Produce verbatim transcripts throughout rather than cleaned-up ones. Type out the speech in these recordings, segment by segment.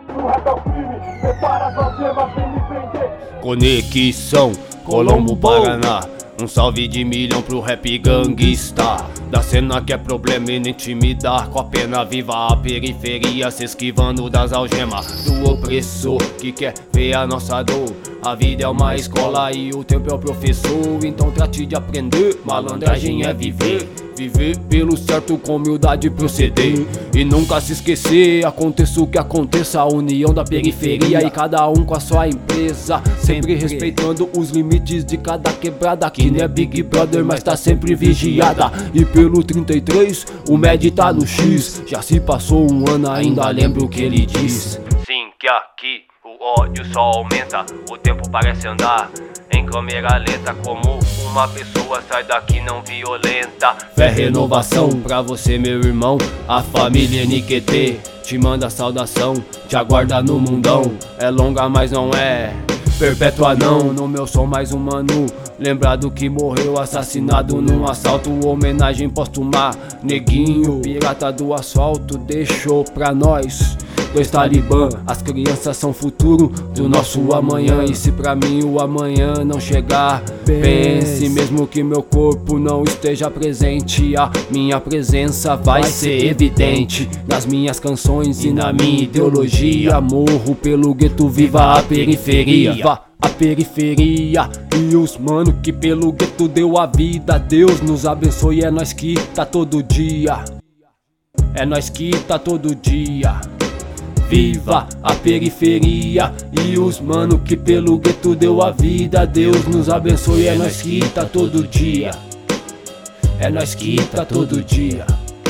no rap é o crime. Prepara as algemas, vem me prender. Conexão, Colombo, Paraná. Um salve de milhão pro rap gangsta da cena que é problema e não intimidar. Com a pena viva a periferia, se esquivando das algemas do opressor que quer ver a nossa dor. A vida é uma escola e o tempo é o professor. Então trate de aprender, malandragem é viver. Viver pelo certo com humildade proceder. E nunca se esquecer, aconteça o que aconteça, a união da periferia e cada um com a sua empresa. Sempre respeitando os limites de cada quebrada, que não é Big Brother, mas tá sempre vigiada. E pelo trinta e três, o Med tá no X. Já se passou um ano, ainda lembro o que ele diz. Sim, que aqui o ódio só aumenta, o tempo parece andar em câmera lenta, como uma pessoa sai daqui não violenta. Fé, renovação pra você, meu irmão. A família N Q T te manda saudação, te aguarda no mundão. É longa, mas não é perpétua não. No meu som mais humano, lembrado que morreu assassinado num assalto. Homenagem póstuma, neguinho, pirata do asfalto, deixou pra nós dois talibã. As crianças são futuro do nosso amanhã. E se pra mim o amanhã não chegar, pense, mesmo que meu corpo não esteja presente, a minha presença vai ser evidente nas minhas canções e na minha ideologia. Morro pelo gueto, viva a periferia, viva a periferia e os mano que pelo gueto deu a vida. Deus nos abençoe, é nós que tá todo dia, é nós que tá todo dia. Viva a periferia e os mano que pelo gueto deu a vida. Deus nos abençoe, é nós que tá todo dia, é nós que tá todo dia.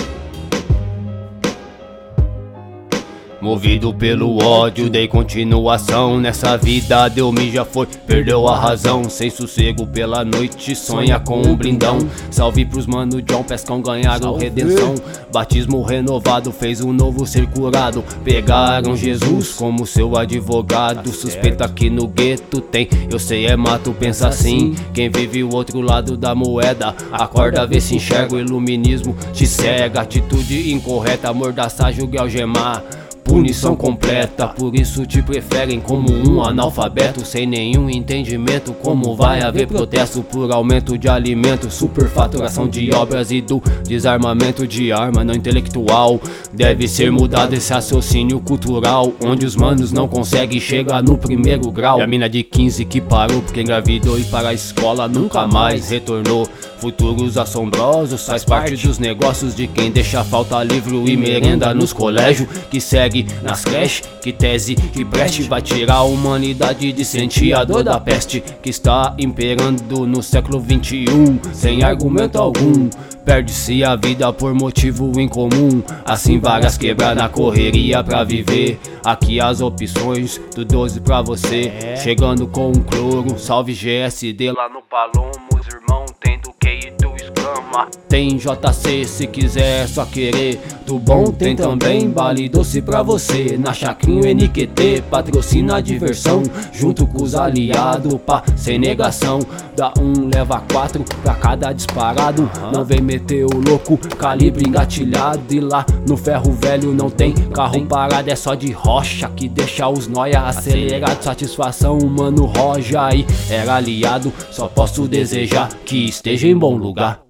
Movido pelo ódio, dei continuação. Nessa vida deu-me já foi, perdeu a razão. Sem sossego pela noite, sonha com um blindão. Salve pros mano John, Pescão ganharam redenção. Batismo renovado, fez um novo ser curado. Pegaram Jesus como seu advogado. Suspeita que no gueto tem, eu sei é mato, pensa assim. Quem vive o outro lado da moeda, acorda, vê se enxerga, o iluminismo te cega. Atitude incorreta, amordaçar, julga e algemar. Punição completa, por isso te preferem como um analfabeto sem nenhum entendimento. Como vai haver protesto por aumento de alimento, superfaturação de obras e do desarmamento de arma não intelectual. Deve ser mudado esse raciocínio cultural, onde os manos não conseguem chegar no primeiro grau. E a mina de quinze que parou porque engravidou e para a escola nunca mais retornou. Futuros assombrosos, faz parte dos negócios de quem deixa falta livro e merenda nos colégios. Que segue nas creches, que tese que preste vai tirar a humanidade de sentir a dor da peste que está imperando no século vinte e um. Sem argumento algum, perde-se a vida por motivo incomum. Assim várias quebrar na correria pra viver. Aqui as opções do doze pra você, chegando com um cloro. Salve G S D lá no Palomos, irmão, tem do que e do exclama. Tem J C se quiser só querer do bom, tem também bale doce pra você. Na Chacrinho N Q T patrocina a diversão, junto com os aliados, pá, sem negação. Dá um, leva quatro pra cada disparado. Não vem meter o louco, calibre engatilhado. E lá no ferro velho não tem carro parado, é só de rocha que deixa os noia acelerado. Satisfação, mano, Roja aí era aliado. Só posso desejar que esteja em bom lugar.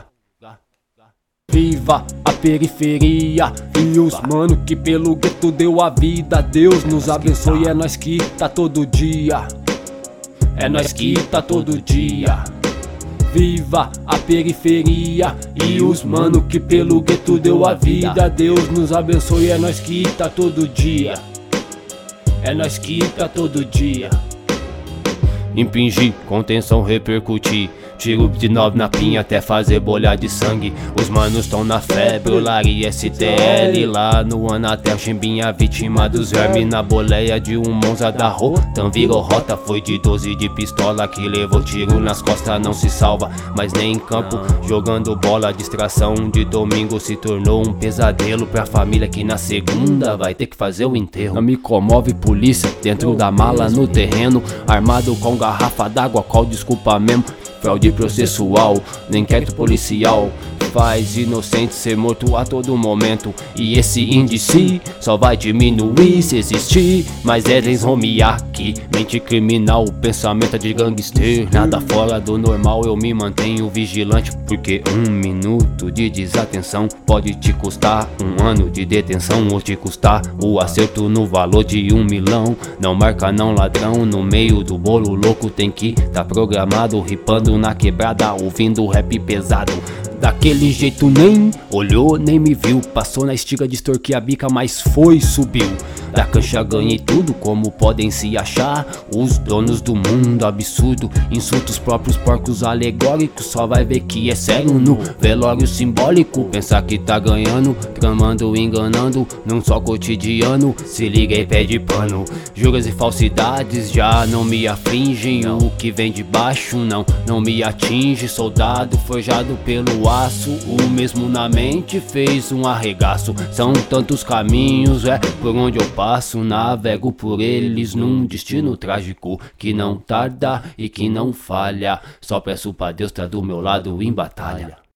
Viva a periferia e os mano que pelo gueto deu a vida. Deus nos abençoe, é nós que tá todo dia, é nós que tá todo dia. Viva a periferia e os mano que pelo gueto deu a vida. Deus nos abençoe, é nós que tá todo dia, é nós que tá todo dia. Impingir, contenção, repercutir. Tiro de nove na pinha até fazer bolha de sangue. Os manos tão na febre, Olari S T L. Lá no Anatel, Chimbinha, vítima dos vermes. Na boleia de um Monza da Rotan virou rota. Foi de doze de pistola que levou tiro nas costas. Não se salva, mas nem em campo. Jogando bola, distração de domingo se tornou um pesadelo pra família que na segunda vai ter que fazer o enterro. Não me comove polícia dentro da mala no terreno, armado com garrafa d'água, qual desculpa mesmo? fraude processual, nem inquérito policial faz inocente ser morto a todo momento. E esse índice só vai diminuir se existir mais Edens Romiak. Mente criminal, pensamento de gangster, nada fora do normal, eu me mantenho vigilante, porque um minuto de desatenção pode te custar um ano de detenção, ou te custar o acerto no valor de um milão. Não marca não ladrão, no meio do bolo louco tem que tá programado, ripando na quebrada, ouvindo rap pesado. Daquele jeito nem olhou, nem me viu, passou na estiga de extorquir a bica, mas foi, subiu. Da cancha ganhei tudo, como podem se achar os donos do mundo absurdo. Insultos próprios, porcos alegóricos, só vai ver que é sério no velório simbólico. Pensar que tá ganhando, tramando, enganando, num só cotidiano, se liga e pede pano. Juras e falsidades já não me afligem, o que vem de baixo não, não me atinge. Soldado forjado pelo aço, o mesmo na mente fez um arregaço. São tantos caminhos, é por onde eu passo, navego por eles num destino trágico que não tarda e que não falha. Só peço pra Deus tá do meu lado em batalha.